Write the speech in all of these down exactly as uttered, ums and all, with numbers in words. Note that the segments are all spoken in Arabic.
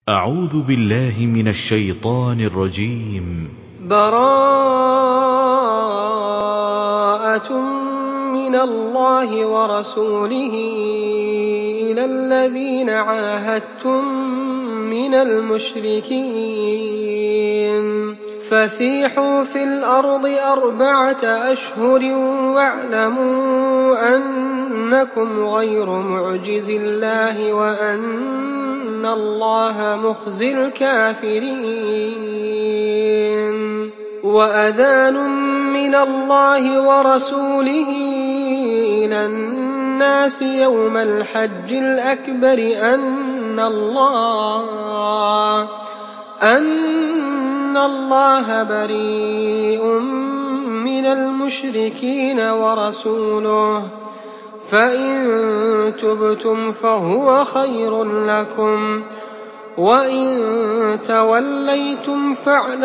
أعوذ بالله من الشيطان الرجيم. براءة من الله ورسوله إلى الذين عاهدتم من المشركين فسيحوا في الأرض أربعة أشهر واعلموا أنكم غير معجز الله وأن الله مخزي الكافرين. وأذان من الله ورسوله إلى الناس يوم الحج الأكبر أن الله أن الله بريء من المشركين ورسوله فإن تبتم فهو خير لكم وإن توليتم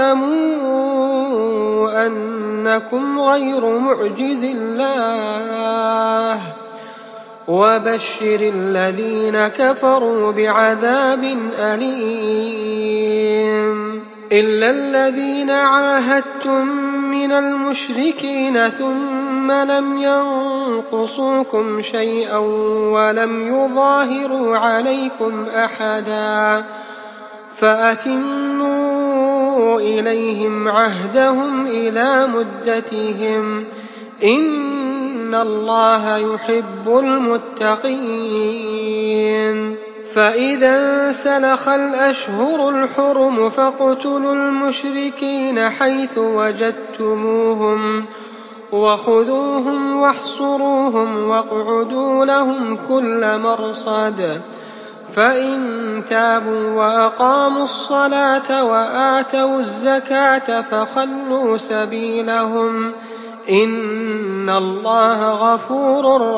فاعلموا أنكم غير معجز الله وبشر الذين كفروا بعذاب أليم. إلا الذين عاهدتم من المشركين ثم لم ينقصوكم شيئا ولم يظاهروا عليكم أحدا فأتموا إليهم عهدهم إلى مدتهم إن الله يحب المتقين. فإذا انسلخ الأشهر الحرم فاقتلوا المشركين حيث وجدتموهم وخذوهم واحصروهم واقعدوا لهم كل مرصد فإن تابوا وأقاموا الصلاة وآتوا الزكاة فخلوا سبيلهم إن الله غفور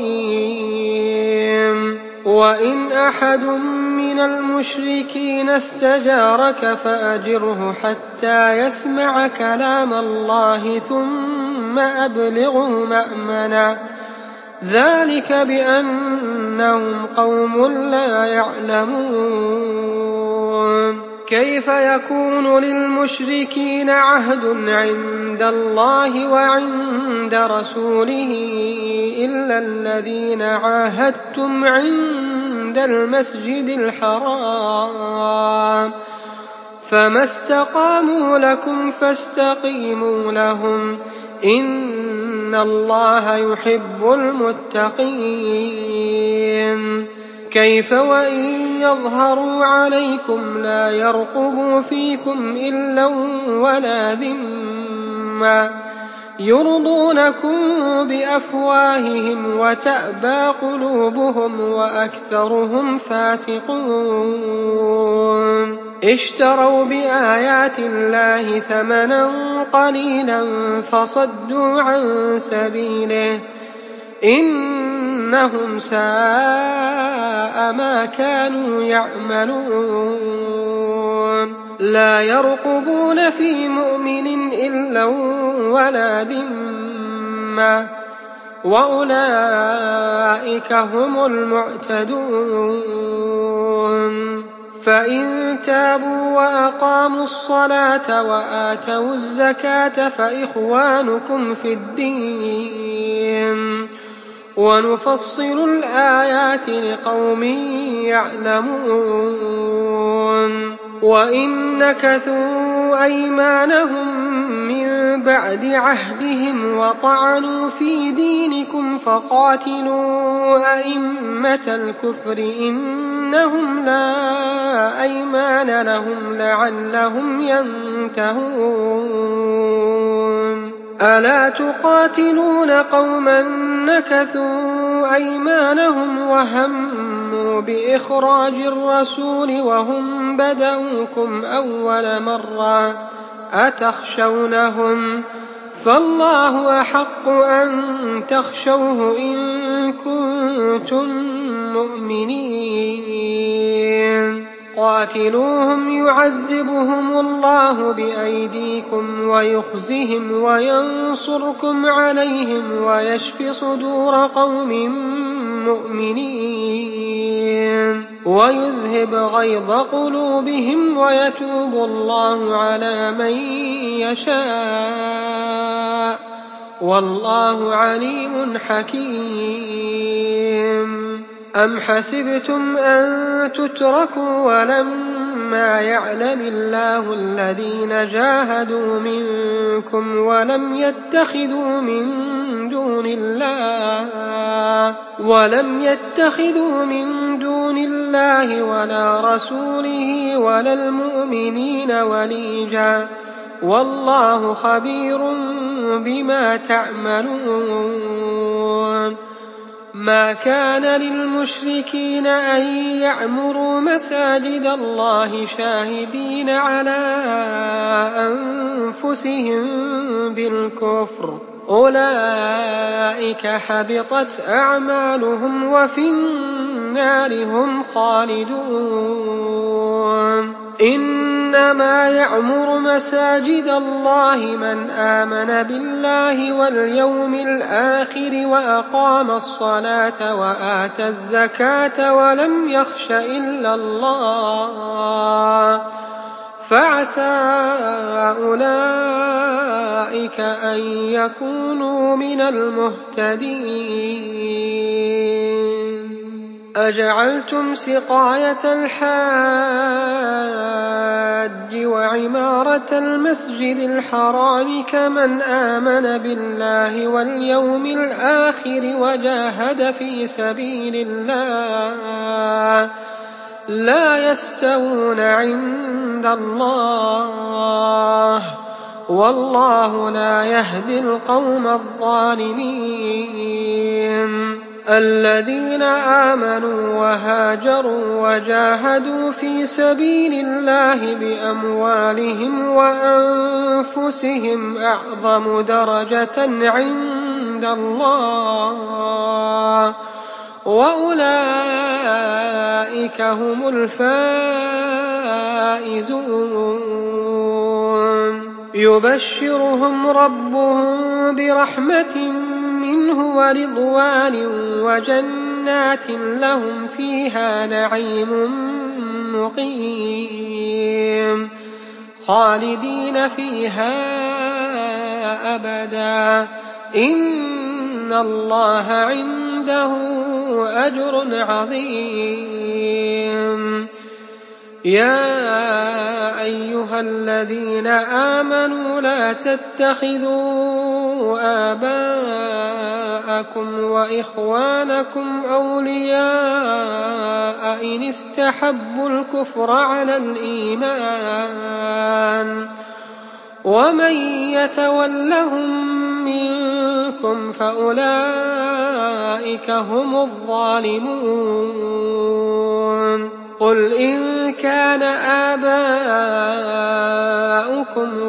رحيم. وإن أحد من المشركين استجارك فأجره حتى يسمع كلام الله ثم أبلغه مأمنا ذلك بأنهم قوم لا يعلمون. كيف يكون للمشركين عهد عند الله وعند رسوله إلا الذين عاهدتم عند المسجد الحرام فما استقاموا لكم فاستقيموا لهم إن الله يحب المتقين. كيف وإن يظهروا عليكم لا يرقبوا فيكم إلا ولا ذمة يرضونكم بأفواههم وتأبى قلوبهم وأكثرهم فاسقون. اشتروا بآيات الله ثمنا قليلا فصدوا عن سبيله إنهم ساء ما كانوا يعملون. لا يرقبون في مؤمن إلا ولا ذمة وأولئك هم المعتدون. فإن تابوا وأقاموا الصلاة وآتوا الزكاة فإخوانكم في الدين ونفصل الآيات لقوم يعلمون. وإن نكثوا أيمانهم من بعد عهدهم وطعنوا في دينكم فقاتلوا أئمة الكفر إنهم لا أيمان لهم لعلهم ينتهون. ألا تقاتلون قوما نكثوا أيمانهم وهموا بإخراج الرسول وهم بدأوكم أول مرة أتخشونهم فالله أحق أن تخشوه إن كنتم مؤمنين. قاتلوهم يعذبهم الله بأيديكم ويخزهم وينصركم عليهم ويشف صدور قوم مؤمنين. ويذهب غيظ قلوبهم ويتوب الله على من يشاء والله عليم حكيم. أم حسبتم أن تتركوا ولما يعلم الله الذين جاهدوا منكم ولم يتخذوا من دون الله ولم يتخذوا من دون الله ولا رسوله ولا المؤمنين وليجا والله خبير بما تعملون. ما كان للمشركين أن يعمروا مساجد الله شاهدين على أنفسهم بالكفر أولئك حبطت أعمالهم وفي النار هم خالدون. إنما يعمر مساجد الله من آمن بالله واليوم الآخر وأقام الصلاة وآتى الزكاة ولم يخش إلا الله فعسى أولئك أن يكونوا من المهتدين. أجعلتم سقاية الحاج وعمارة المسجد الحرام كمن آمن بالله واليوم الآخر وجاهد في سبيل الله لا يستوون عند الله والله لا يهدي القوم الظالمين. الذين آمنوا وهاجروا وجاهدوا في سبيل الله بأموالهم وأنفسهم أعظم درجة عند الله وأولئك هم الفائزون. يبشرهم ربهم برحمة منه ورضوان وجنات لهم فيها نعيم مقيم خالدين فيها أبدا إن الله عنده أجر عظيم. يا أيها الذين آمنوا لا تتخذوا آباءكم وإخوانكم أولياء إن استحبوا الكفر على الإيمان ومن يتولهم منكم فأولئك هم الظالمون. قل إن كان آباؤكم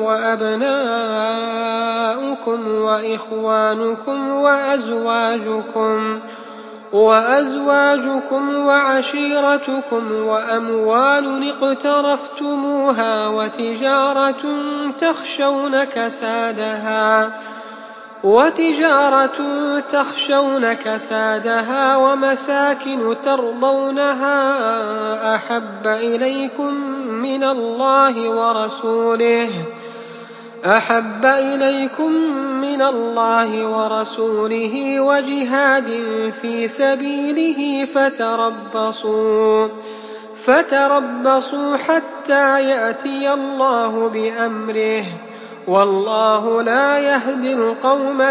وأبناؤكم وإخوانكم وأزواجكم وأزواجكم وعشيرتكم وأموال اقترفتموها وتجارة تخشون كسادها وتجارة تخشون كسادها ومساكن ترضونها أحب إليكم من الله ورسوله أحب إليكم من الله ورسوله وجهاد في سبيله فتربصوا فتربصوا حتى يأتي الله بأمره والله لا يهدي القوم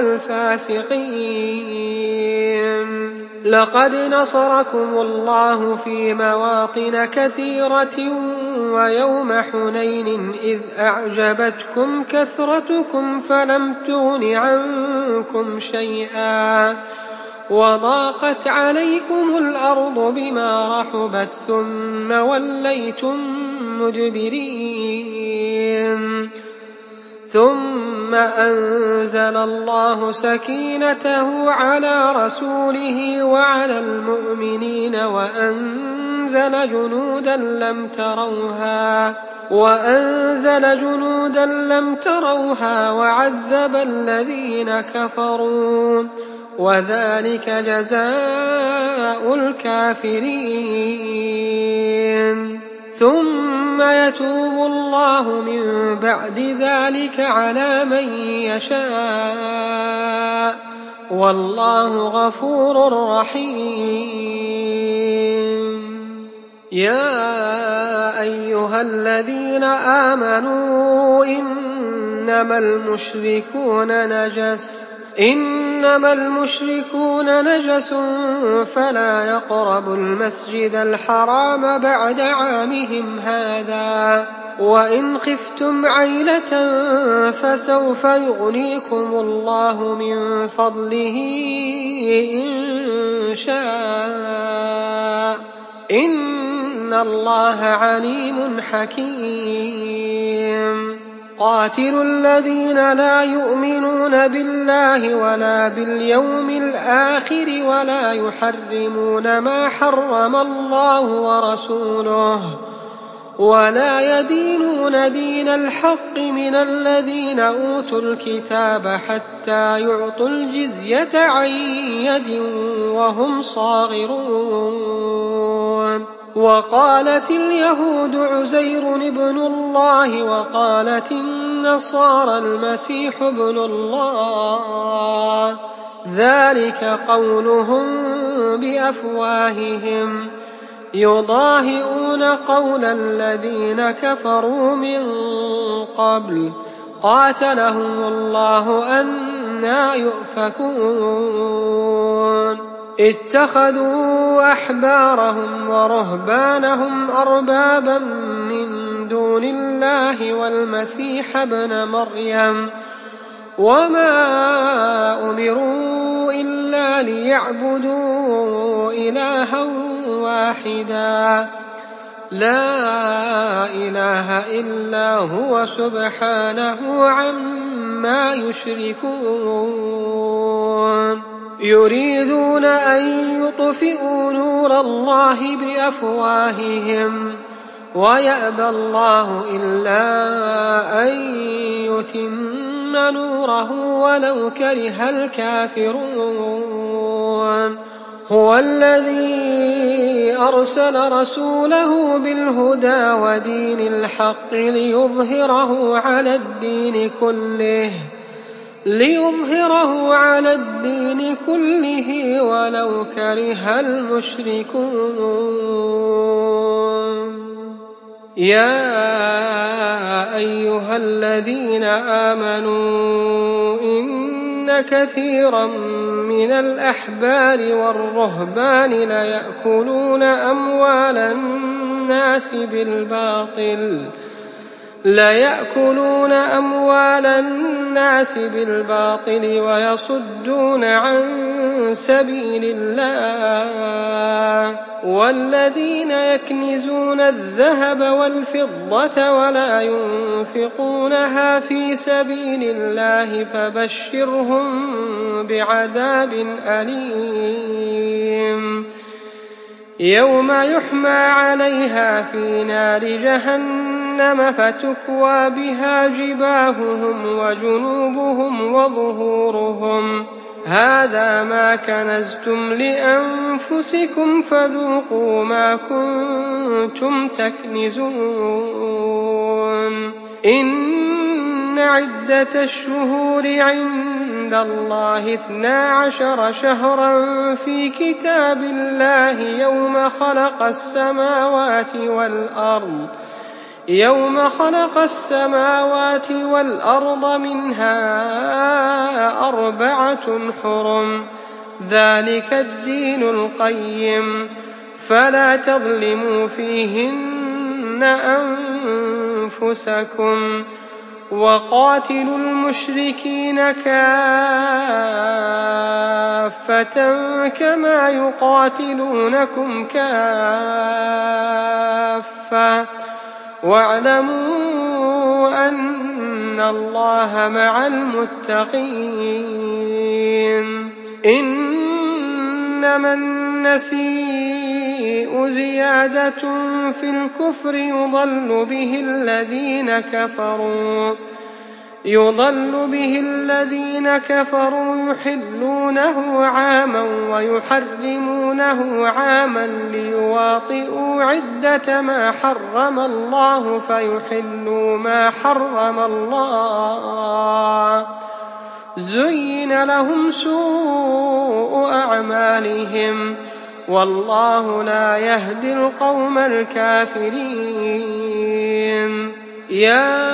الفاسقين. لقد نصركم الله في مواطن كثيرة ويوم حنين إذ أعجبتكم كثرتكم فلم تغن عنكم شيئا وضاقت عليكم الأرض بما رحبت ثم وليتم مدبرين. ثم أنزل الله سكينته على رسوله وعلى المؤمنين وأنزل جنودا لم تروها وأنزل جنودا لم تروها وعذب الذين كفروا وذلك جزاء الكافرين. ثم يتوب الله من بعد ذلك على من يشاء والله غفور رحيم. يا أيها الذين آمنوا إنما المشركون نجس إنما المشركون نجس فلا يقربوا المسجد الحرام بعد عامهم هذا وإن خفتم عيلة فسوف يغنيكم الله من فضله إن شاء إن الله عليم حكيم. قاتلوا الذين لا يؤمنون بالله ولا باليوم الآخر ولا يحرمون ما حرم الله ورسوله ولا يدينون دين الحق من الذين أوتوا الكتاب حتى يعطوا الجزية عن يد وهم صاغرون. وقالت اليهود عزير ابن الله وقالت النصارى المسيح ابن الله ذلك قولهم بأفواههم يضاهئون قول الذين كفروا من قبل قاتلهم الله أنى يؤفكون. اتخذوا أحبارهم ورهبانهم أربابا من دون الله والمسيح ابن مريم وما أمروا إلا ليعبدوا إلها واحدا لا إله إلا هو سبحانه عما يشركون. يريدون أن يطفئوا نور الله بأفواههم ويأبى الله إلا أن يتم نوره ولو كره الكافرون. هو الذي أرسل رسوله بالهدى ودين الحق ليظهره على الدين كله ليظهره على الدين كله ولو كره المشركون. يا أيها الذين آمنوا إن كثيرا من الأحبار والرهبان ليأكلون أموال الناس بالباطل ليأكلون أموال الناس بالباطل ويصدون عن سبيل الله والذين يكنزون الذهب والفضة ولا ينفقونها في سبيل الله فبشرهم بعذاب أليم. يوم يحمى عليها في نار جهنم فتكوى بها جباههم وجنوبهم وظهورهم هذا ما كنزتم لأنفسكم فذوقوا ما كنتم تكنزون. إن عدة الشهور عند الله اثنا عشر شهرا في كتاب الله يوم خلق السماوات والأرض يوم خلق السماوات والأرض منها أربعة حرم ذلك الدين القيم فلا تظلموا فيهن أنفسكم وقاتلوا المشركين كافة كما يقاتلونكم كافة واعلموا أن الله مع المتقين. إنما النسيء زيادة في الكفر يضل به الذين كفروا يضل به الذين كفروا يحلونه عاما ويحرمونه عاما ليواطئوا عدة ما حرم الله فيحلوا ما حرم الله. زين لهم سوء أعمالهم والله لا يهدي القوم الكافرين. يا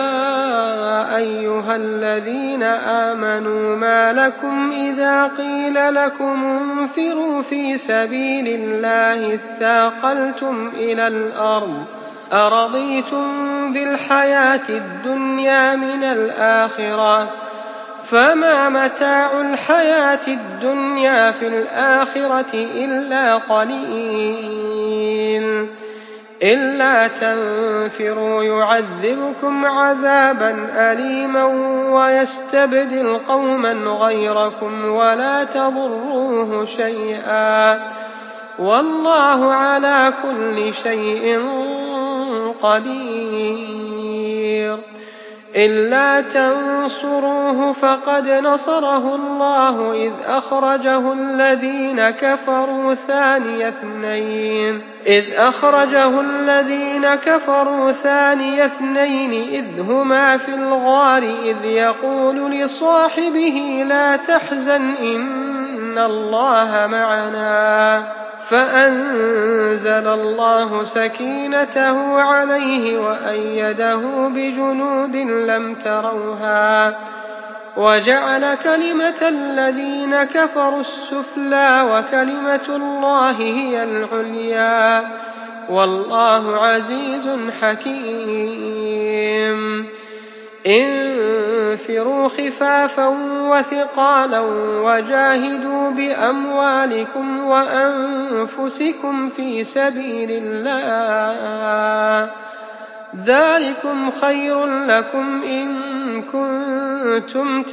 أيها الذين آمنوا ما لكم إذا قيل لكم انفروا في سبيل الله اثاقلتم إلى الأرض أرضيتم بالحياة الدنيا من الآخرة فما متاع الحياة الدنيا في الآخرة إلا قليل. إلا تنفروا يعذبكم عذابا أليما ويستبدل قوما غيركم ولا تضروه شيئا والله على كل شيء قدير. إلا تنصروه فقد نصره الله إذ أخرجه الذين كفروا ثاني اثنين إذ أخرجه الذين كفروا ثاني اثنين إذ هما في الغار إذ يقول لصاحبه لا تحزن إن الله معنا فأنزل الله سكينته عليه وأيده بجنود لم تروها وجعل كلمة الذين كفروا السفلى وكلمة الله هي العليا والله عزيز حكيم. انفروا خفافا وثقالا وجاهدوا بأموالكم وأنفسكم في سبيل الله ذلكم خير لكم إن كنتم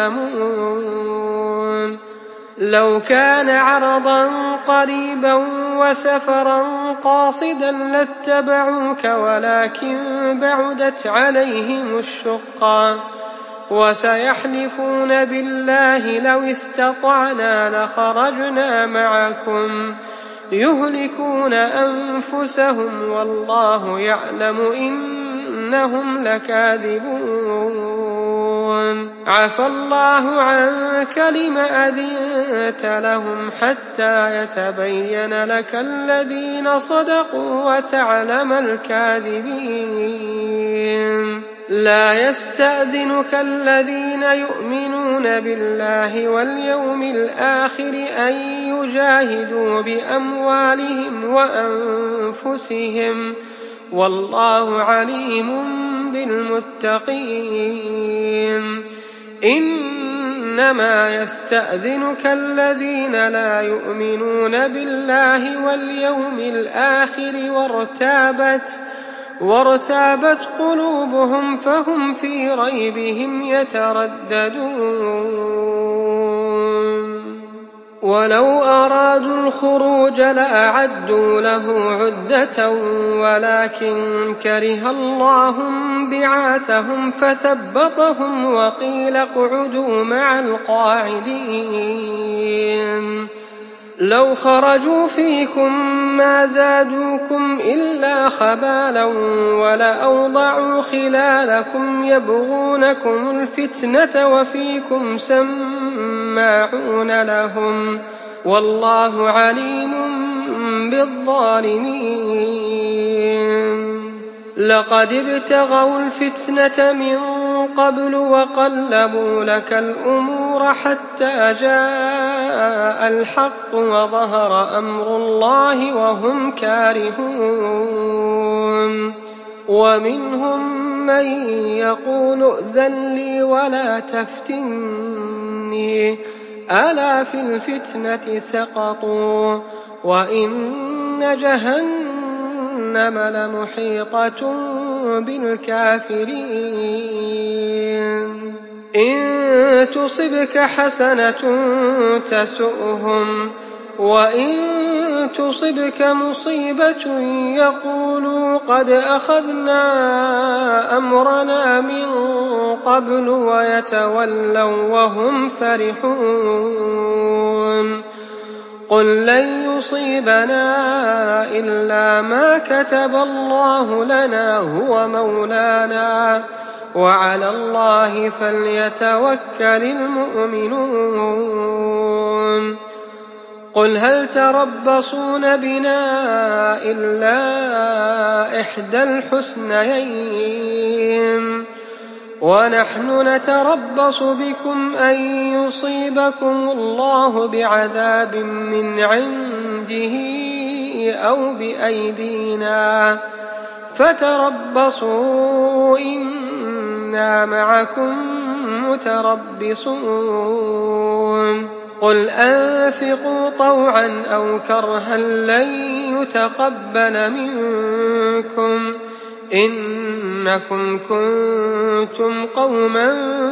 تعلمون. لو كان عرضا قريبا وسفرا قاصدا لاتبعوك ولكن بعدت عليهم الشقة وسيحلفون بالله لو استطعنا لخرجنا معكم يهلكون أنفسهم والله يعلم إنهم لكاذبون. عفى الله عنك لم أذنت لهم حتى يتبين لك الذين صدقوا وتعلم الكاذبين. لا يستأذنك الذين يؤمنون بالله واليوم الآخر أن يجاهدوا بأموالهم وأنفسهم والله عليم بالمتقين. إنما يستأذنك الذين لا يؤمنون بالله واليوم الآخر وارتابت وارتابت قلوبهم فهم في ريبهم يترددون. ولو أرادوا الخروج لأعدوا له عدة ولكن كره الله بعاثهم فثبطهم وقيل اقعدوا مع القاعدين. لو خرجوا فيكم ما زادوكم إلا خبالا ولأوضعوا خلالكم يبغونكم الفتنة وفيكم سماعون لهم والله عليم بالظالمين. لقد ابتغوا الفتنة من قبل وقلبوا لك الأمور حتى جاء الحق وظهر أمر الله وهم كارهون. ومنهم من يقول ائذن لي ولا تفتني ألا في الفتنة سقطوا وإن جهنم لمحيطة بالكافرين. إن تصبك حسنة تسؤهم وإن تصبك مصيبة يقولوا قد أخذنا أمرنا من قبل ويتولوا وهم فرحون قل لن يصيبنا إلا ما كتب الله لنا هو مولانا وعلى الله فليتوكل المؤمنون قل هل تربصون بنا إلا إحدى الحسنيين ونحن نتربص بكم أن يصيبكم الله بعذاب من عنده أو بأيدينا فتربصوا إنا معكم متربصون قل أنفقوا طوعا أو كرها لن يتقبل منكم إنكم كنتم قوما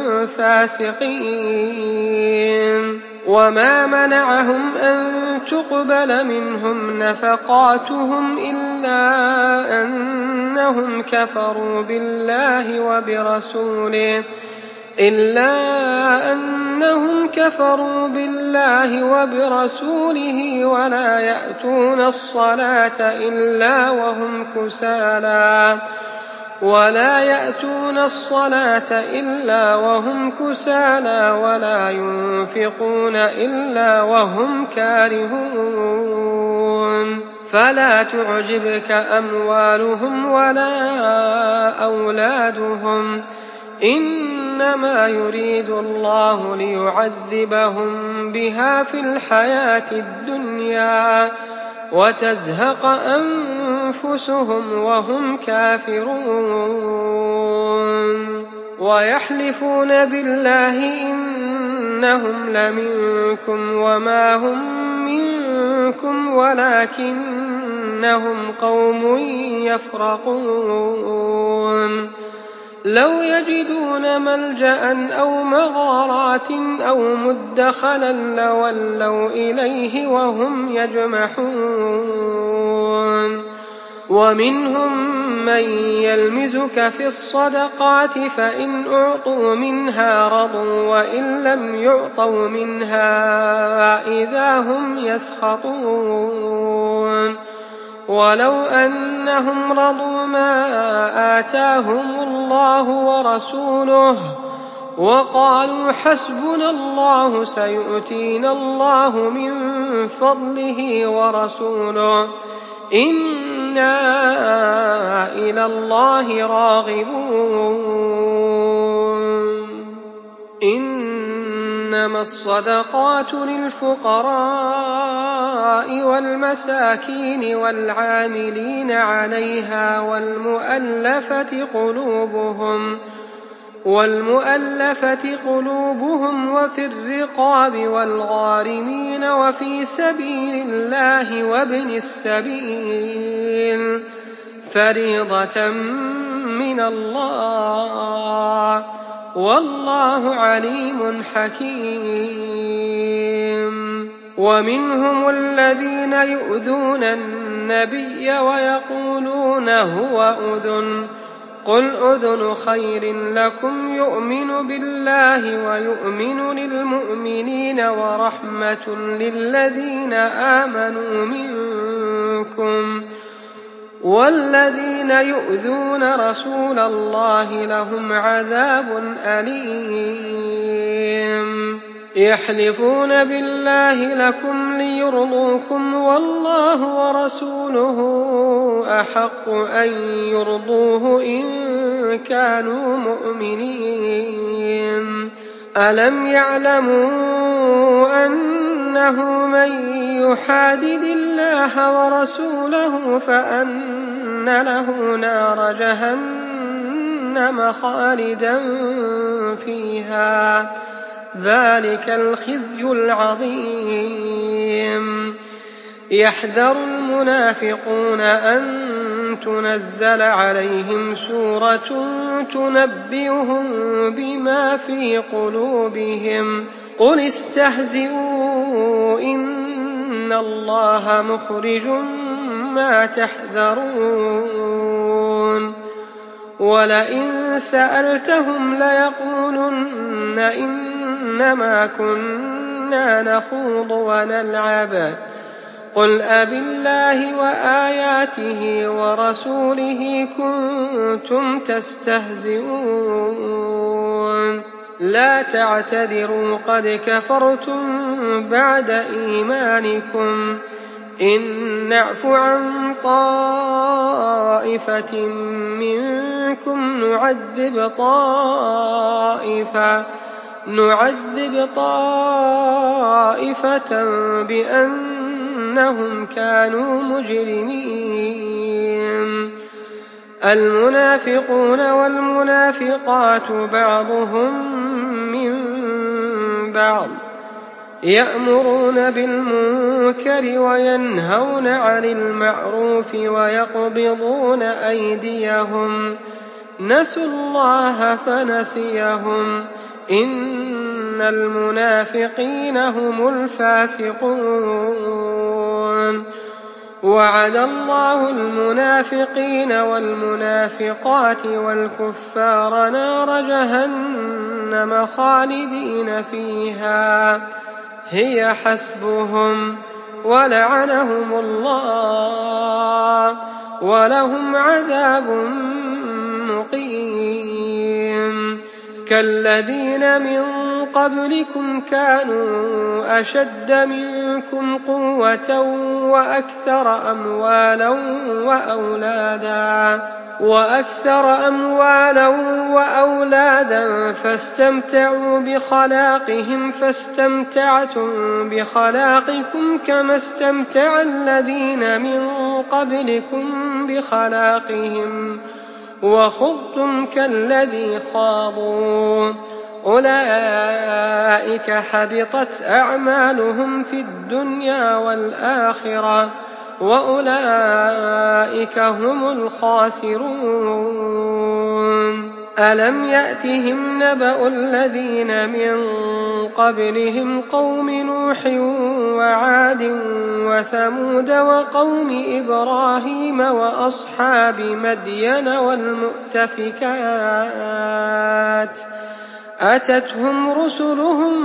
فاسقين وما منعهم أن تقبل منهم نفقاتهم إلا أنهم كفروا بالله وبرسوله إلا أنهم كفروا بالله وبرسوله ولا يأتون الصلاة إلا وهم كسالى ولا يأتون الصلاة إلا وهم كسالى ولا ينفقون إلا وهم كارهون فلا تعجبك أموالهم ولا أولادهم إنما يريد الله ليعذبهم بها في الحياة الدنيا وتزهق أنفسهم وهم كافرون ويحلفون بالله إنهم لمنكم وما هم منكم ولكنهم قوم يفرقون لو يجدون ملجأ أو مغارات أو مدخلا لولوا إليه وهم يجمحون ومنهم من يلمزك في الصدقات فإن أعطوا منها رضوا وإن لم يعطوا منها إذا هم يسخطون ولو أنهم رضوا ما آتاهم الله ورسوله وقالوا حسبنا الله سيؤتينا الله من فضله ورسوله إنا إلى الله راغبون إنما الصدقات للفقراء والمساكين والعاملين عليها والمؤلفة قلوبهم والمؤلفة قلوبهم وفي الرقاب والغارمين وفي سبيل الله وابن السبيل فريضة من الله والله عليم حكيم ومنهم الذين يؤذون النبي ويقولون هو أذن قل أذن خير لكم يؤمن بالله ويؤمن للمؤمنين ورحمة للذين آمنوا منكم والذين يؤذون رسول الله لهم عذاب أليم يحلفون بالله لكم ليرضوكم والله ورسوله أحق أن يرضوه إن كانوا مؤمنين ألم يعلموا أنه من يحادد الله ورسوله فأن له نار جهنم خالدا فيها ذلك الخزي العظيم يحذر المنافقون أن تنزل عليهم سورة تنبئهم بما في قلوبهم قل استهزئوا إن إِنَّ اللَّهَ مُخْرِجٌ مَا تَحْذَرُونَ وَلَئِن سَأَلْتَهُمْ لَيَقُولُنَّ إِنَّمَا كُنَّا نَخُوضُ وَنَلْعَبُ قُلْ أَبِاللَّهِ وَآيَاتِهِ وَرَسُولِهِ كُنتُمْ تَسْتَهْزِئُونَ لَا تَعْتَذِرُوا قَدْ كَفَرْتُم بَعْدَ إِيمَانِكُمْ إِن نَّعْفُ عَن طَائِفَةٍ مِّنكُمْ نُعَذِّبْ طَائِفَةً نُعَذِّبْ طَائِفَةً بِأَنَّهُمْ كَانُوا مُجْرِمِينَ الْمُنَافِقُونَ وَالْمُنَافِقَاتُ بَعْضُهُم مِّن بَعْضٍ يَأْمُرُونَ بِالْمُنكَرِ وَيَنْهَوْنَ عَنِ الْمَعْرُوفِ وَيَقْبِضُونَ أَيْدِيَهُمْ نَسُوا اللَّهَ فَنَسِيَهُمْ إِنَّ الْمُنَافِقِينَ هُمُ الْفَاسِقُونَ وَعَدَ اللَّهُ الْمُنَافِقِينَ وَالْمُنَافِقَاتِ وَالْكُفَّارَ نَارَ جَهَنَّمَ خَالِدِينَ فِيهَا هِيَ حَسْبُهُمْ وَلَعَنَهُمُ اللَّهُ وَلَهُمْ عَذَابٌ مُّقِيمٌ كَالَّذِينَ مِن قَبْلِكُمْ كَانُوا أَشَدَّ مِنكُمْ قُوَّةً وَأَكْثَرَ أَمْوَالًا وَأَوْلَادًا وَأَكْثَرَ أَمْوَالًا وَأَوْلَادًا فَاسْتَمْتَعُوا بِخَلَاقِهِمْ فَاسْتَمْتَعْتُم بِخَلَاقِكُمْ كَمَا اسْتَمْتَعَ الَّذِينَ مِن قَبْلِكُم بِخَلَاقِهِمْ وَخُضْتُمْ كَالَّذِي خَاضُوا أُولَئِكَ حَبِطَتْ أَعْمَالُهُمْ فِي الدُّنْيَا وَالْآخِرَةِ وَأُولَئِكَ هُمُ الْخَاسِرُونَ أَلَمْ يَأْتِهِمْ نَبَأُ الَّذِينَ مِن قَبْلِهِمْ قَوْمِ نُوحٍ وَعَادٍ وَثَمُودَ وَقَوْمِ إِبْرَاهِيمَ وَأَصْحَابِ مَدْيَنَ وَالْمُؤْتَفِكَاتِ أَتَتْهُمْ رُسُلُهُم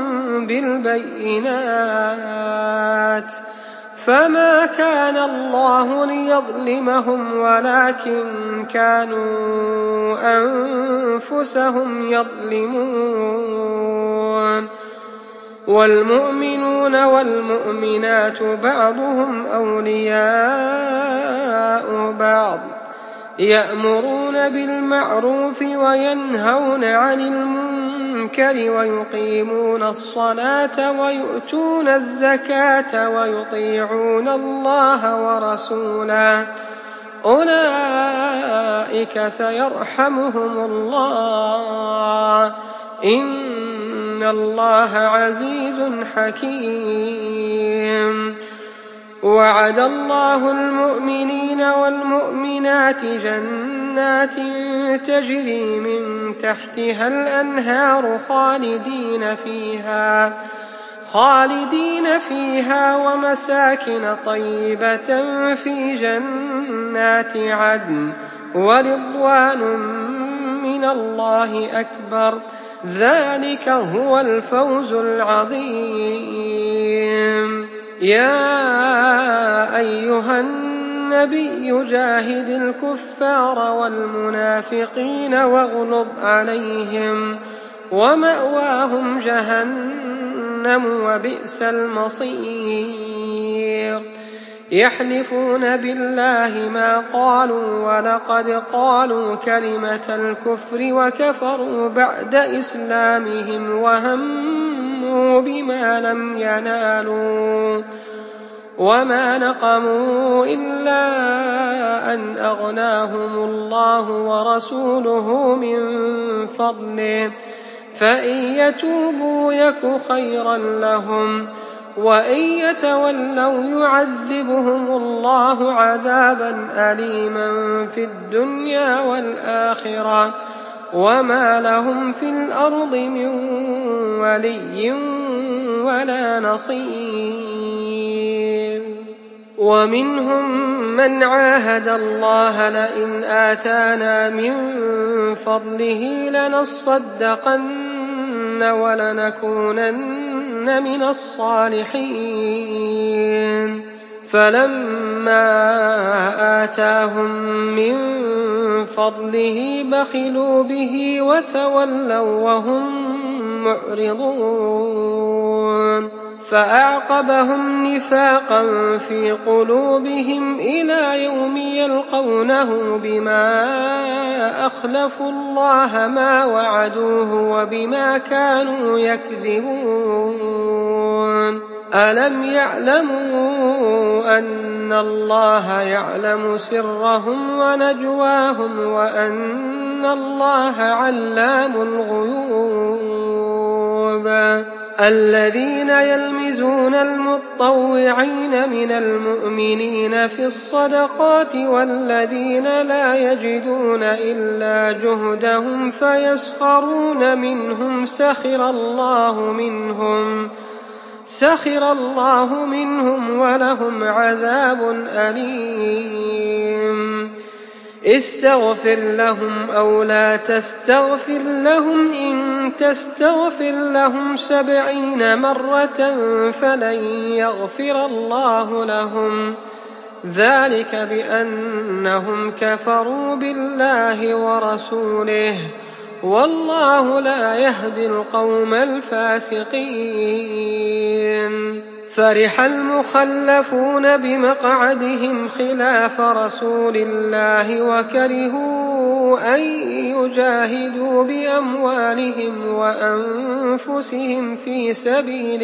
بِالْبَيِّنَاتِ فَمَا كَانَ اللَّهُ لِيَظْلِمَهُمْ وَلَٰكِن كَانُوا أَنفُسَهُمْ يَظْلِمُونَ وَالْمُؤْمِنُونَ وَالْمُؤْمِنَاتُ بَعْضُهُمْ أَوْلِيَاءُ بَعْضٍ يَأْمُرُونَ بِالْمَعْرُوفِ وَيَنْهَوْنَ عَنِ الْمُنكَرِ وَيُقِيمُونَ الصَّلَاةَ وَيُؤْتُونَ الزَّكَاةَ وَيُطِيعُونَ اللَّهَ وَرَسُولَهُ أُولَئِكَ سَيَرْحَمُهُمُ اللَّهُ إِنَّ اللَّهَ عَزِيزٌ حَكِيمٌ وَعَدَ اللَّهُ الْمُؤْمِنِينَ وَالْمُؤْمِنَاتِ جَنَّاتٍ تَجْرِي مِن تَحْتِهَا الْأَنْهَارُ خَالِدِينَ فِيهَا خَالِدِينَ فِيهَا وَمَسَاكِنَ طَيِّبَةً فِي جَنَّاتِ عَدْنٍ وَرِضْوَانٌ مِّنَ اللَّهِ أَكْبَرُ ذَلِكَ هُوَ الْفَوْزُ الْعَظِيمُ يَا أَيُّهَا النَّبِيُّ جَاهِدِ الْكُفَّارَ وَالْمُنَافِقِينَ وَاغْلُظْ عَلَيْهِمْ وَمَأْوَاهُمْ جَهَنَّمُ وَبِئْسَ الْمَصِيرُ يَحْلِفُونَ بِاللَّهِ مَا قَالُوا وَلَقَدْ قَالُوا كَلِمَةَ الْكُفْرِ وَكَفَرُوا بَعْدَ إِسْلَامِهِمْ وَهَمُّوا بِمَا لَمْ يَنَالُوا وَمَا نَقَمُوا إِلَّا أَنْ أَغْنَاهُمُ اللَّهُ وَرَسُولُهُ مِن فَضْلِهِ فَإِن يَتُوبُوا يَكُ خَيْرًا لَّهُمْ وَإِن يَتَوَلَّوْا يُعَذِّبْهُمُ اللَّهُ عَذَابًا أَلِيمًا فِي الدُّنْيَا وَالْآخِرَةِ وَمَا لَهُمْ فِي الْأَرْضِ مِن وَلِيٍّ وَلَا نَصِيرٍ ومنهم من عاهد الله لئن آتانا من فضله لنصدقن ولنكونن من الصالحين فلما آتاهم من فضله بخلوا به وتولوا وهم معرضون فأعقبهم نفاقا في قلوبهم إلى يوم يلقونه بما أخلفوا الله ما وعدوه وبما كانوا يكذبون ألم يعلموا أن الله يعلم سرهم ونجواهم وأن الله علام الغيوب الذين يلمزون المطوعين من المؤمنين في الصدقات والذين لا يجدون إلا جهدهم فيسخرون منهم سخر الله منهم سخر الله منهم ولهم عذاب أليم استغفر لهم أو لا تستغفر لهم إن تستغفر لهم سبعين مرة فلن يغفر الله لهم ذلك بأنهم كفروا بالله ورسوله والله لا يهدي القوم الفاسقين فرح المخلفون بمقعدهم خلاف رسول الله وكرهوا أن يجاهدوا بأموالهم وأنفسهم في سبيل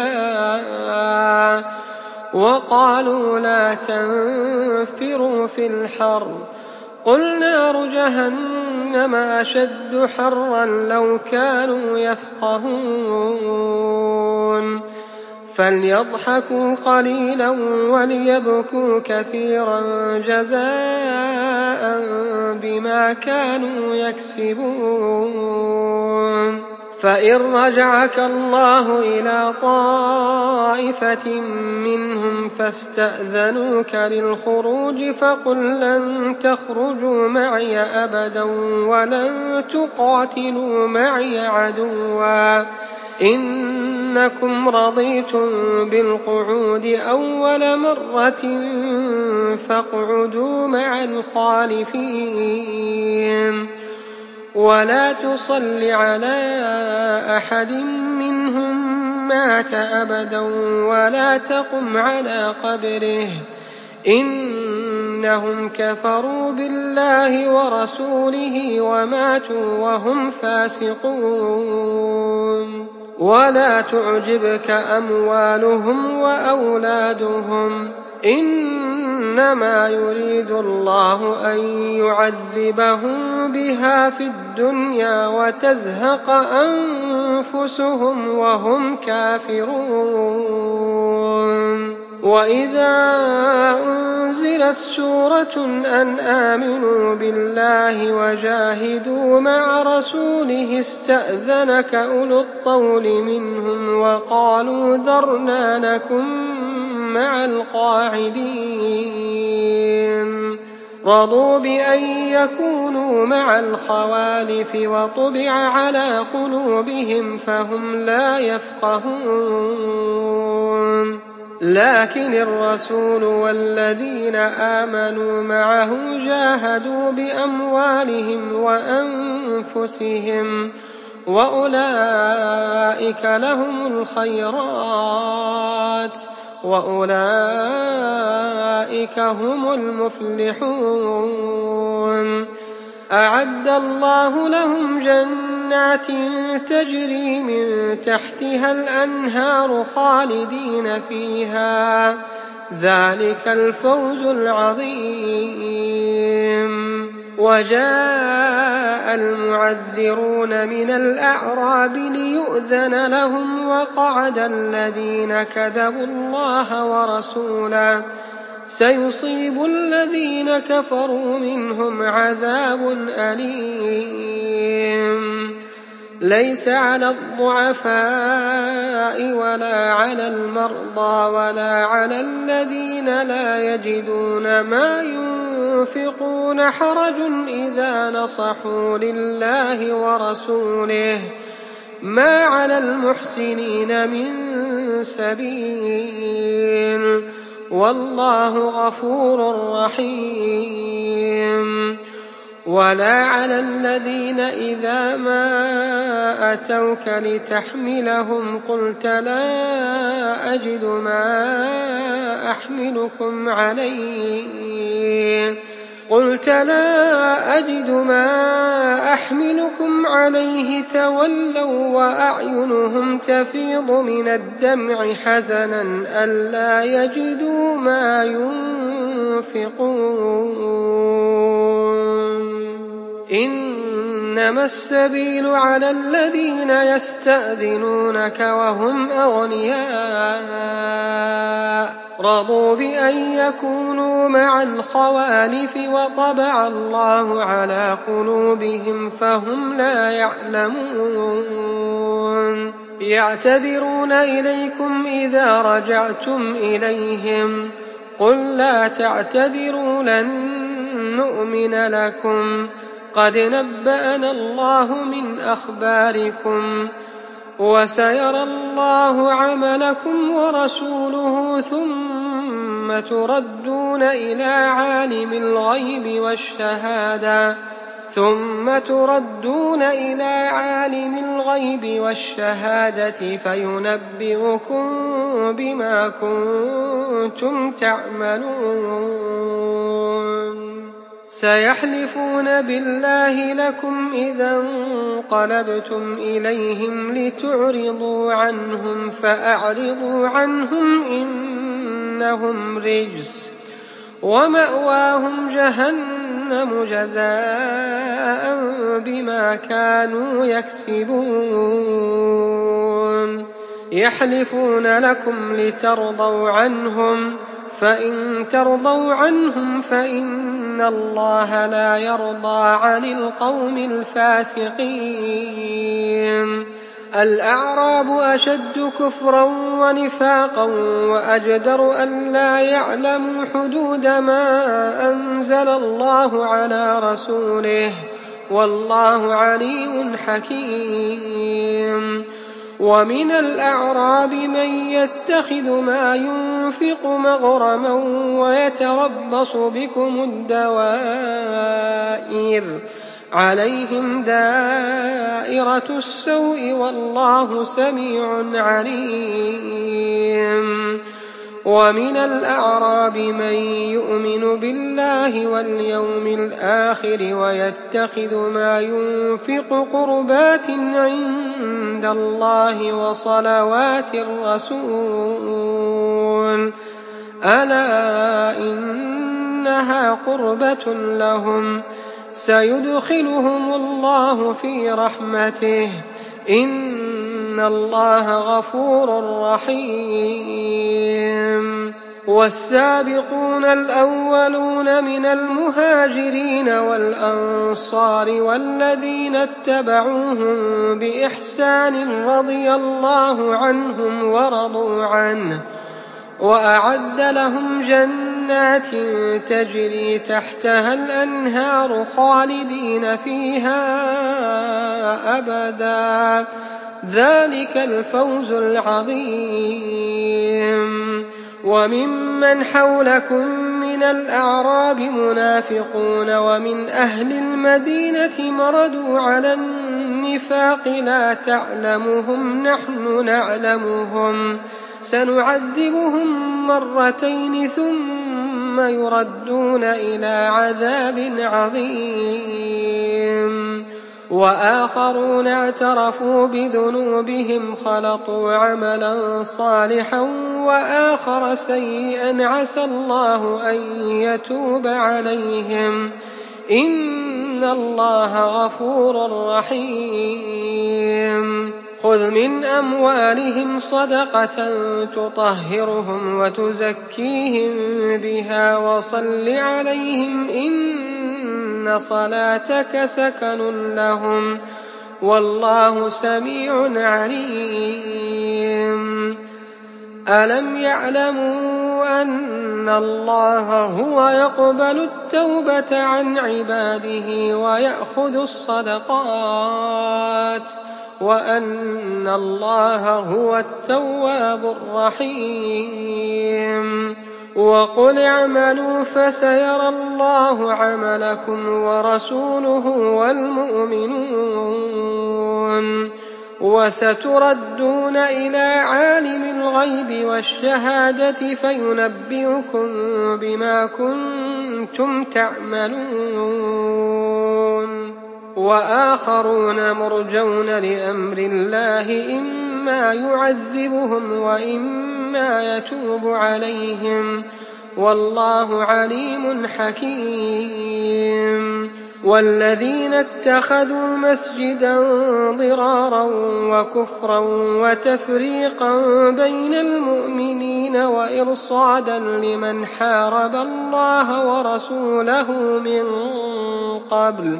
الله وقالوا لا تنفروا في الحر قل نار جهنم أشد حرا لو كانوا يفقهون فليضحكوا قليلا وليبكوا كثيرا جزاء بما كانوا يكسبون فإن رجعك الله إلى طائفة منهم فاستأذنوك للخروج فقل لن تخرجوا معي أبدا ولن تقاتلوا معي عدوا إنكم رضيتم بالقعود أول مرة فاقعدوا مع الخالفين ولا تصل على أحد منهم مات أبدا ولا تقم على قبره إنهم كفروا بالله ورسوله وماتوا وهم فاسقون ولا تعجبك أموالهم وأولادهم إنما يريد الله أن يعذبهم بها في الدنيا وتزهق أنفسهم وهم كافرون وإذا أنزلت سورة أن آمنوا بالله وجاهدوا مع رسوله استأذنك أولو الطول منهم وقالوا ذرنا نكن مع القاعدين رضوا بأن يكونوا مع الخوالف وطبع على قلوبهم فهم لا يفقهون لكن الرسول والذين آمنوا معه جاهدوا بأموالهم وأنفسهم وأولئك لهم الخيرات وأولئك هم المفلحون أعد الله لهم جنات تجري من تحتها الأنهار خالدين فيها ذلك الفوز العظيم وجاء المعذرون من الأعراب ليؤذن لهم وقعد الذين كذبوا الله ورسوله سيصيب الذين كفروا منهم عذاب أليم ليس على الضعفاء ولا على المرضى ولا على الذين لا يجدون ما ينفقون حرج إذا نصحوا لله ورسوله ما على المحسنين من سبيل والله غفور رحيم. ولا على الذين إذا ما أتوك لتحملهم قلت لا أجد ما أحملكم عليه قلت لا أجد ما أحملكم عليه تولوا وأعينهم تفيض من الدمع حزنا ألا يجدوا ما ينفقون. إنما السبيل على الذين يستأذنونك وهم أغنياء رضوا بأن يكونوا مع الخوالف وطبع الله على قلوبهم فهم لا يعلمون. يعتذرون إليكم إذا رجعتم إليهم قل لا تعتذروا لن نؤمن لكم قد نبأنا الله من أخباركم وسيرى الله عملكم ورسوله ثم تردون إلى عالم الغيب والشهادة ثم تردون إلى عالم الغيب والشهادة فينبئكم بما كنتم تعملون. سيحلفون بالله لكم إذا انقلبتم إليهم لتعرضوا عنهم فأعرضوا عنهم إنهم رجس ومأواهم جهنم جزاء بما كانوا يكسبون. يحلفون لكم لترضوا عنهم فإن ترضوا عنهم فإن الله لا يرضى عن القوم الفاسقين. الأعراب أشد كفرا ونفاقا وأجدر أن لا يعلموا حدود ما أنزل الله على رسوله والله عليم حكيم. ومن الأعراب من يتخذ ما ينفق مغرما ويتربص بكم الدوائر عليهم دائرة السوء والله سميع عليم. ومن الأعراب من يؤمن بالله واليوم الآخر ويتخذ ما ينفق قربات عند الله وصلوات الرسول ألا إنها قربة لهم سيدخلهم الله في رحمته إن الله غفور رحيم. والسابقون الأولون من المهاجرين والأنصار والذين اتبعوهم بإحسان رضي الله عنهم ورضوا عنه وأعد لهم جنات تجري تحتها الأنهار خالدين فيها أبدا ذلك الفوز العظيم. وممن حولكم من الأعراب منافقون ومن أهل المدينة مردوا على النفاق لا تعلمهم نحن نعلمهم سنعذبهم مرتين ثم يردون إلى عذاب عظيم. وآخرون اعترفوا بذنوبهم خلطوا عملا صالحا وآخر سيئا عسى الله أن يتوب عليهم إن الله غفور رحيم. خذ من أموالهم صدقة تطهرهم وتزكيهم بها وصل عليهم إن صلاتك سكن لهم والله سميع عليم. ألم يعلموا أن الله هو يقبل التوبة عن عباده ويأخذ الصدقات وأن الله هو التواب الرحيم. وقل اعملوا فسيرى الله عملكم ورسوله والمؤمنون وستردون إلى عالم الغيب والشهادة فينبئكم بما كنتم تعملون. وآخرون مرجون لأمر الله إما يعذبهم وإما يتوب عليهم والله عليم حكيم. والذين اتخذوا مسجدا ضرارا وكفرا وتفريقا بين المؤمنين وإرصادا لمن حارب الله ورسوله من قبل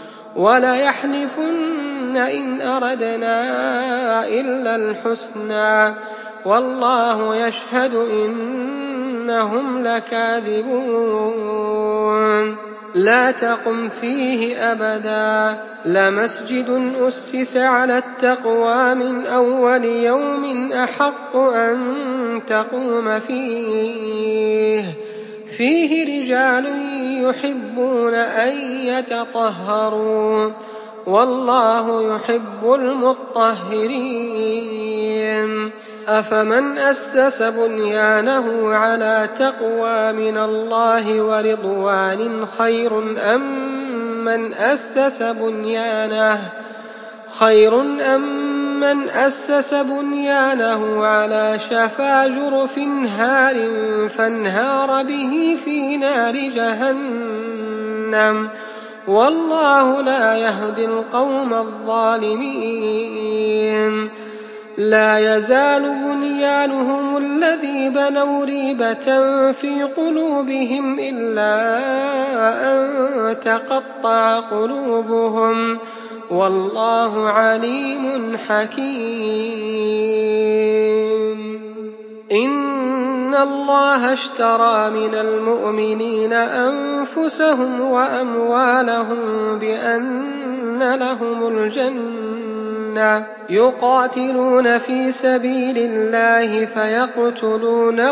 وليحلفن إن أردنا إلا الحسنى والله يشهد إنهم لكاذبون. لا تقم فيه أبدا لمسجد أسس على التقوى من أول يوم أحق أن تقوم فيه فيه رجال يحبون أن يتطهروا والله يحب المطهرين. أفمن أسس بنيانه على تقوى من الله ورضوان خير أم من أسس بنيانه خير أم من أسس بنيانه على شفا جرف هار فانهار به في نار جهنم والله لا يهدي القوم الظالمين. لا يزال بنيانهم الذي بنوا ريبة في قلوبهم إلا أن تقطع قلوبهم والله عليم حكيم. إن الله اشترى من المؤمنين أنفسهم وأموالهم بأن لهم الجنة يقاتلون في سبيل الله فيقتلون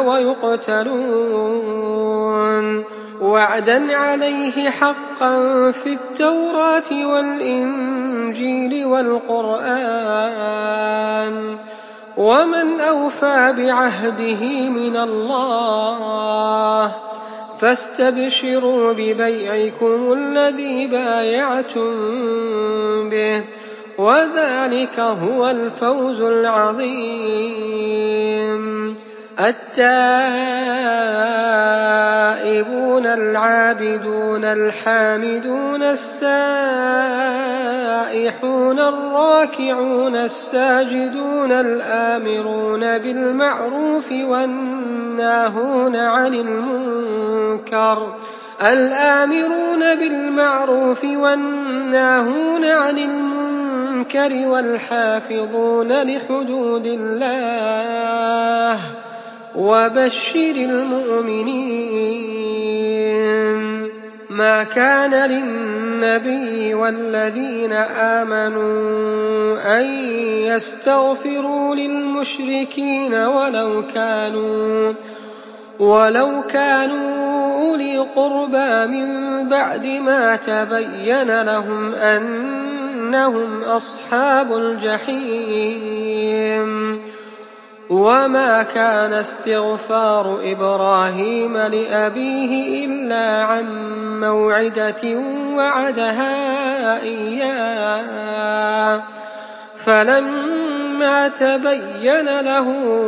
ويقتلون وعدا عليه حقا في التوراة والإنجيل والقرآن ومن أوفى بعهده من الله فاستبشروا ببيعكم الذي بايعتم به وذلك هو الفوز العظيم. التائبون العابدون الحامدون السائحون الراكعون الساجدون الآمرون بالمعروف والناهون عن المنكر الآمرون بالمعروف والناهون عن المنكر والحافظون لحدود الله وبشر المؤمنين. ما كان للنبي والذين آمنوا أن يستغفروا للمشركين ولو كانوا ولو كانوا أولي قربى من بعد ما تبين لهم أنهم أصحاب الجحيم. وما كان استغفار إبراهيم لأبيه إلا عن موعدة وعدها إياه فلما تبين له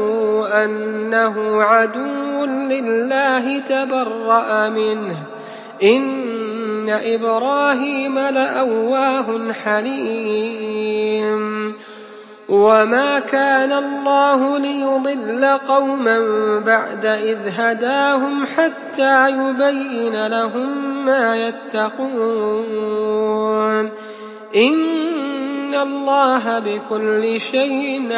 أنه عدو لله تبرأ منه إن إبراهيم لأواه حليم. وما كان الله ليضل قوما بعد إذ هداهم حتى يبين لهم ما يتقون إن إِنَّ اللَّهَ بِكُلِّ شَيْءٍ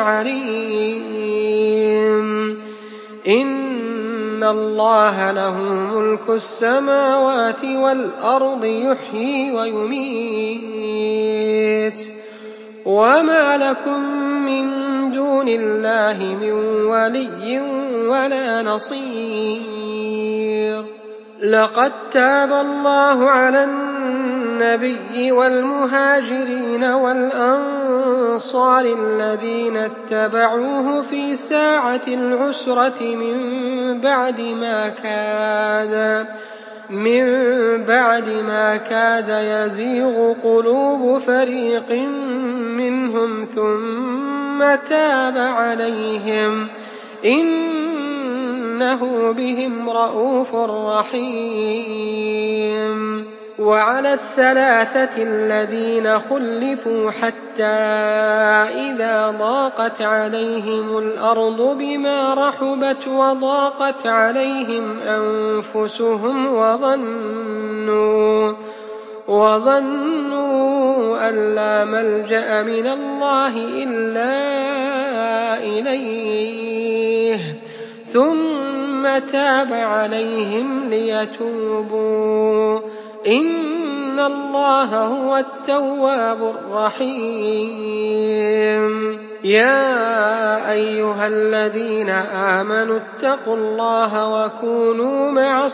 عَلِيمٌ إِنَّ اللَّهَ لَهُ مُلْكُ السَّمَاوَاتِ وَالْأَرْضِ يُحْيِي وَيُمِيتُ وَمَا لَكُم مِّن دُونِ اللَّهِ مِن وَلِيٍّ وَلَا نَصِيرٍ لَقَد تَّابَ اللَّهُ عَلَى النَّبِيِّ وَالْمُهَاجِرِينَ وَالْأَنصَارِ الَّذِينَ اتَّبَعُوهُ فِي سَاعَةِ الْعُسْرَةِ مِن بَعْدِ مَا كَادَ من بعد ما كاد يزيغ قلوب فريق منهم ثم تاب عليهم إنه بهم رءوف رحيم وعلى الثلاثة الذين خلفوا حتى إذا ضاقت عليهم الأرض بما رحبت وضاقت عليهم أنفسهم وظنوا وظنوا أن لا ملجأ من الله إلا إليه ثم تاب عليهم ليتوبوا إن الله هو التواب الرحيم يا أيها الذين آمنوا اتقوا الله وكونوا مع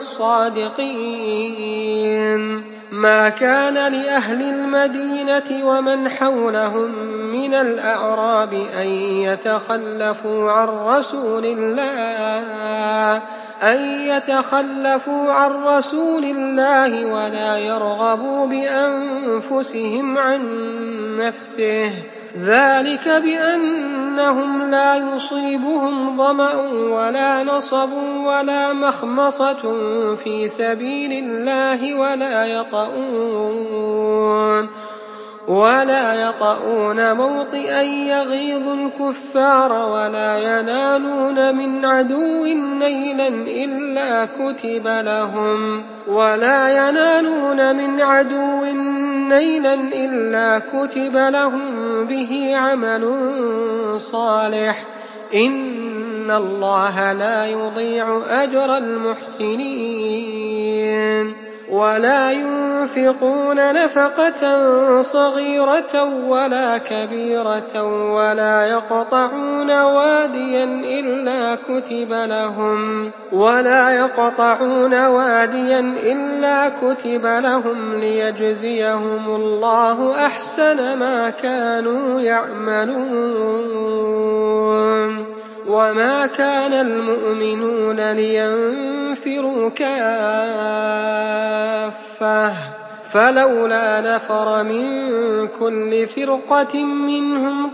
الصادقين ما كان لأهل المدينة ومن حولهم من الأعراب أن يتخلفوا عن رسول الله أن يتخلفوا عن رسول الله ولا يرغبوا بأنفسهم عن نفسه ذلك بأنهم لا يصيبهم ظمأ ولا نصب ولا مخمصة في سبيل الله ولا يطؤون ولا يطؤون موطئا يغيظ الكفار ولا ينالون من عدو نيلا إلا كتب لهم ولا ينالون من عدو نيلا إلا كتب لهم به عمل صالح إن الله لا يضيع أجر المحسنين ولا ينفقون نفقة صغيرة ولا كبيرة ولا يقطعون واديا إلا كتب لهم ولا يقطعون واديا إلا كتب لهم ليجزيهم الله أحسن ما كانوا يعملون وما كان المؤمنون لينفروا كافة فلولا نفر من كل فرقة منهم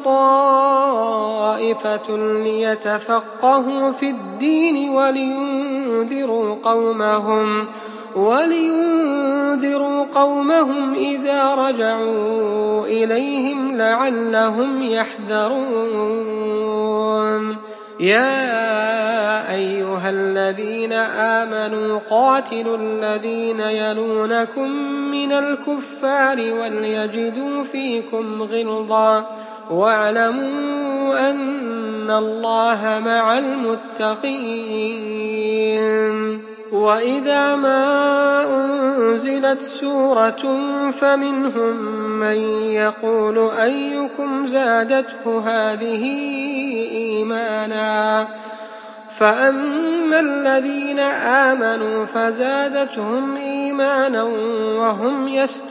طائفة ليتفقهوا في الدين ولينذروا قومهم ولينذروا قومهم إذا رجعوا إليهم لعلهم يحذرون يا أيها الذين آمنوا قاتلوا الذين يلونكم من الكفار وليجدوا فيكم غلظة واعلموا أن الله مع المتقين وإذا ما أنزلت سورة فمنهم من يقول أيكم زادته هذه إيمانا فأما الذين آمنوا فزادتهم إيمانا وهم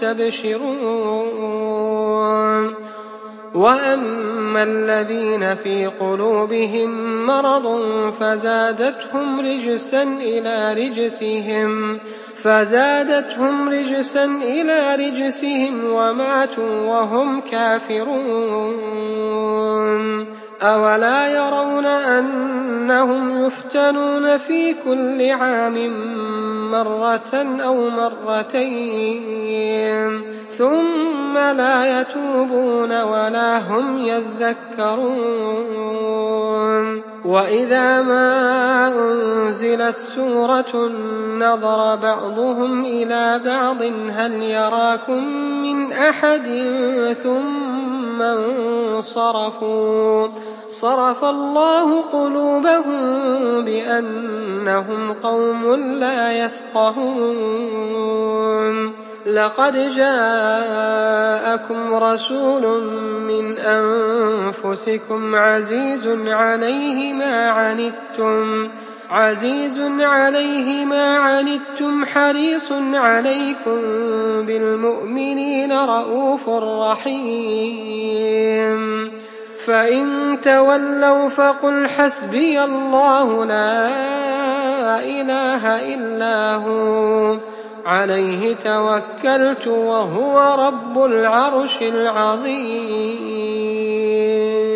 يستبشرون وأما الذين في قلوبهم مرض فزادتهم رجسا إلى رجسهم فزادتهم رجسا إلى رجسهم وماتوا وهم كافرون أولا يرون أنهم يفتنون في كل عام مرة أو مرتين ثم لا يتوبون ولا هم يذكرون وإذا ما أنزلت سورة نظر بعضهم إلى بعض هل يراكم من أحد ثم ثم انصرفوا صرف الله قلوبهم بأنهم قوم لا يفقهون لقد جاءكم رسول من أنفسكم عزيز عليه ما عنتم عزيز عليه ما عنتم حريص عليكم بالمؤمنين رءوف رحيم فإن تولوا فقل حسبي الله لا إله إلا هو عليه توكلت وهو رب العرش العظيم